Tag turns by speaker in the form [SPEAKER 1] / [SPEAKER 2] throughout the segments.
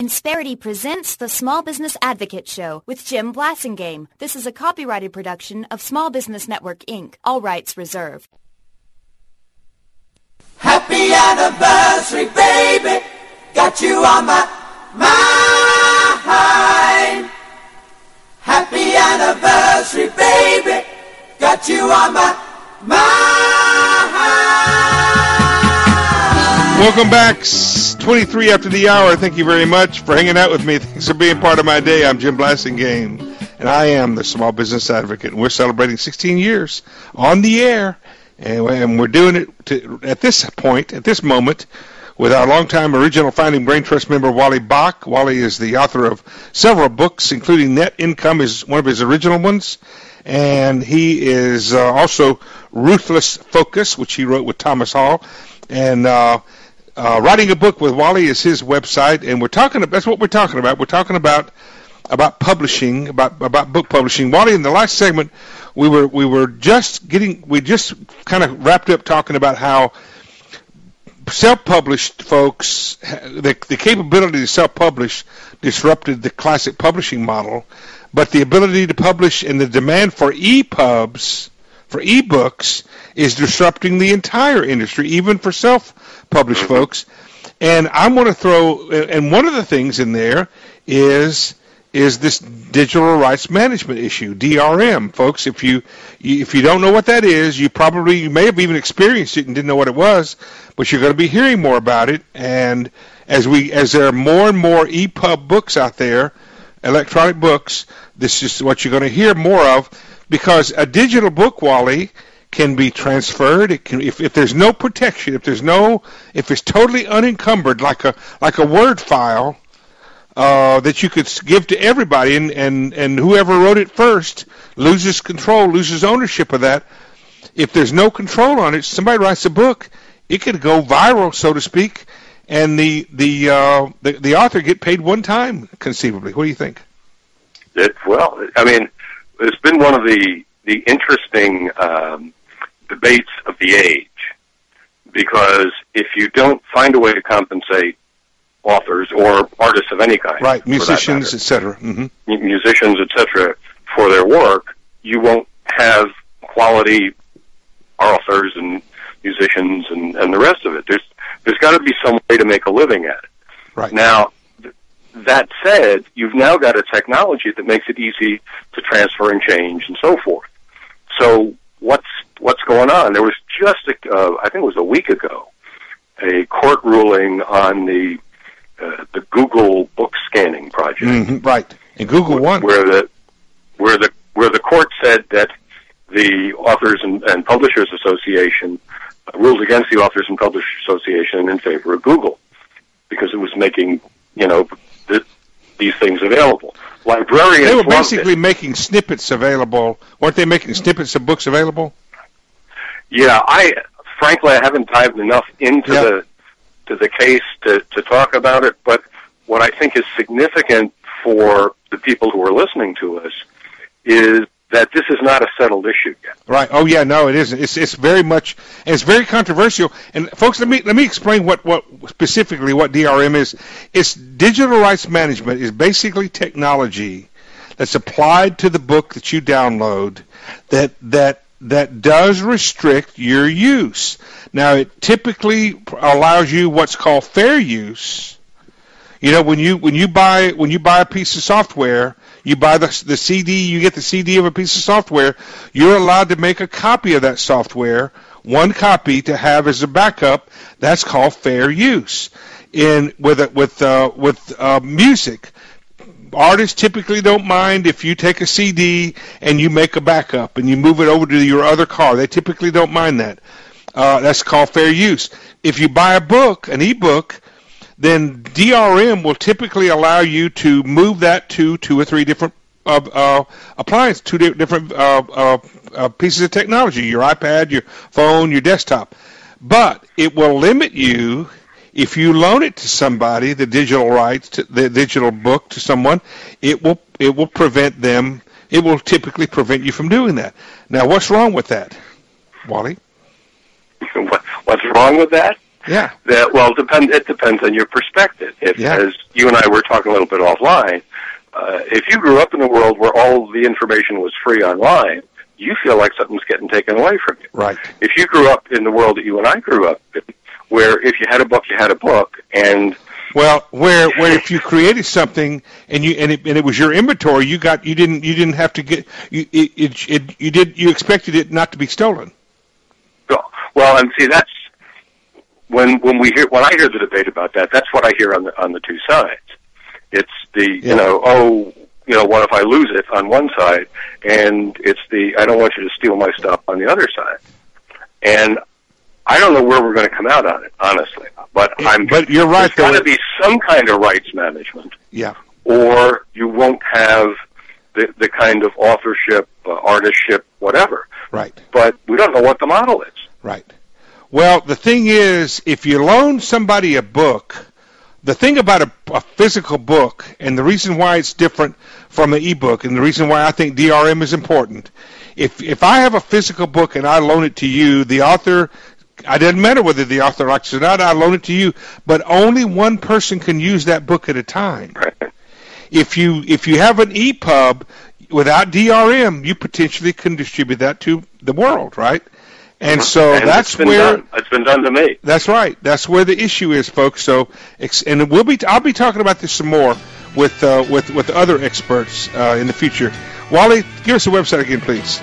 [SPEAKER 1] Insperity presents the Small Business Advocate Show with Jim Blasingame. This is a copyrighted production of Small Business Network, Inc. All rights reserved.
[SPEAKER 2] Happy anniversary, baby. Got you on my mind. Happy anniversary, baby. Got you on my mind.
[SPEAKER 3] Welcome back. 23 after the hour. Thank you very much for hanging out with me. Thanks for being part of my day. I'm Jim Blasingame, and I am the Small Business Advocate. And we're celebrating 16 years on the air, and we're doing it at this point, at this moment, with our longtime original Finding Brain Trust member, Wally Bach. Wally is the author of several books, including Net Income is one of his original ones, and he is also Ruthless Focus, which he wrote with Thomas Hall, and writing a book with Wally is his website, and that's what we're talking about. We're talking about publishing, about book publishing. Wally, in the last segment, we just kind of wrapped up talking about how self-published folks, the capability to self-publish disrupted the classic publishing model, but the ability to publish and the demand for EPUBs, for ebooks, is disrupting the entire industry, even for self-published folks. And I'm going to throw, and one of the things in there is this digital rights management issue, DRM, folks. If you don't know what that is, you may have even experienced it and didn't know what it was, but you're going to be hearing more about it. And as there are more and more EPUB books out there, electronic books, this is what you're going to hear more of, because a digital book, Wally, can be transferred. It can, if there's no protection, if it's totally unencumbered, like a Word file that you could give to everybody, and whoever wrote it first loses control, loses ownership of that. If there's no control on it, somebody writes a book, it could go viral, so to speak, and the author get paid one time, conceivably. What do you think?
[SPEAKER 4] Well, I mean, it's been one of the interesting debates of the age, because if you don't find a way to compensate authors or artists of any kind,
[SPEAKER 3] right, musicians, etc.,
[SPEAKER 4] musicians, etc., for their work, you won't have quality authors and musicians and the rest of it. There's got to be some way to make a living at it.
[SPEAKER 3] Right.
[SPEAKER 4] Now, that said, you've now got a technology that makes it easy to transfer and change and so forth. So what's going on? There was just, I think it was a week ago, a court ruling on the Google book scanning project.
[SPEAKER 3] Right, and Google won.
[SPEAKER 4] Where the court said that the Authors and Publishers Association ruled against the Authors and Publishers Association in favor of Google, because it was making, these things available. Librarians,
[SPEAKER 3] they were basically making snippets available. Weren't they making snippets of books available?
[SPEAKER 4] Yeah, frankly I haven't dived enough into the case to talk about it, but what I think is significant for the people who are listening to us is that this is not a settled issue yet.
[SPEAKER 3] Right. Oh yeah, no, it isn't. It's very much, and it's very controversial. And folks, let me explain what specifically what DRM is. It's digital rights management is basically technology that's applied to the book that you download that does restrict your use. Now, it typically allows you what's called fair use. When you buy a piece of software, you buy the CD, you get the CD of a piece of software, you're allowed to make a copy of that software, one copy to have as a backup. That's called fair use. With music, artists typically don't mind if you take a CD and you make a backup and you move it over to your other car. They typically don't mind that. That's called fair use. If you buy a book, an ebook, then DRM will typically allow you to move that to 2 or 3 different appliances, 2 different pieces of technology, your iPad, your phone, your desktop. But it will limit you if you loan it to somebody, the digital rights, the digital book to someone. It will prevent them. It will typically prevent you from doing that. Now, what's wrong with that, Wally?
[SPEAKER 4] What's wrong with that?
[SPEAKER 3] Yeah.
[SPEAKER 4] It depends on your perspective. As you and I were talking a little bit offline, if you grew up in a world where all the information was free online, you feel like something's getting taken away from you.
[SPEAKER 3] Right.
[SPEAKER 4] If you grew up in the world that you and I grew up in, where if you had a book, you had a book, and
[SPEAKER 3] where if you created something and it was your inventory, you didn't have to get you expected it not to be stolen.
[SPEAKER 4] Well, and see, that's when I hear the debate about that, that's what I hear on the two sides. It's what if I lose it on one side, and it's I don't want you to steal my stuff on the other side. And I don't know where we're going to come out on it, honestly. But
[SPEAKER 3] you're right.
[SPEAKER 4] There's got to be some kind of rights management.
[SPEAKER 3] Yeah.
[SPEAKER 4] Or you won't have the kind of authorship, artistship, whatever.
[SPEAKER 3] Right.
[SPEAKER 4] But we don't know what the model is.
[SPEAKER 3] Right. Well, the thing is, if you loan somebody a book, the thing about a physical book, and the reason why it's different from an e-book, and the reason why I think DRM is important, if I have a physical book and I loan it to you, the author, it doesn't matter whether the author likes it or not, I loan it to you, but only one person can use that book at a time.
[SPEAKER 4] Right.
[SPEAKER 3] If you have an EPUB without DRM, you potentially can distribute that to the world, right? And so that's where
[SPEAKER 4] it's been done to me.
[SPEAKER 3] That's right. That's where the issue is, folks. So, and I'll be talking about this some more with other experts in the future. Wally, give us a website again, please.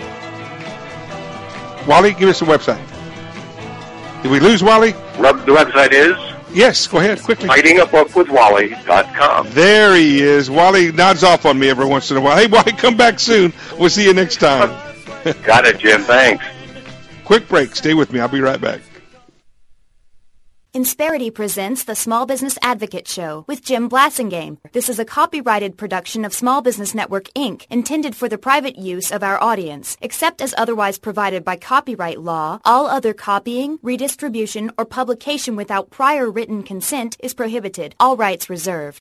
[SPEAKER 3] Wally, give us a website. Did we lose Wally?
[SPEAKER 4] The website is?
[SPEAKER 3] Yes, go ahead, quickly.
[SPEAKER 4] FightingABookWithWally.com.
[SPEAKER 3] There he is. Wally nods off on me every once in a while. Hey, Wally, come back soon. We'll see you next time.
[SPEAKER 4] Got it, Jim. Thanks.
[SPEAKER 3] Quick break. Stay with me. I'll be right back.
[SPEAKER 1] Insperity presents the Small Business Advocate Show with Jim Blasingame. This is a copyrighted production of Small Business Network, Inc., intended for the private use of our audience. Except as otherwise provided by copyright law, all other copying, redistribution, or publication without prior written consent is prohibited. All rights reserved.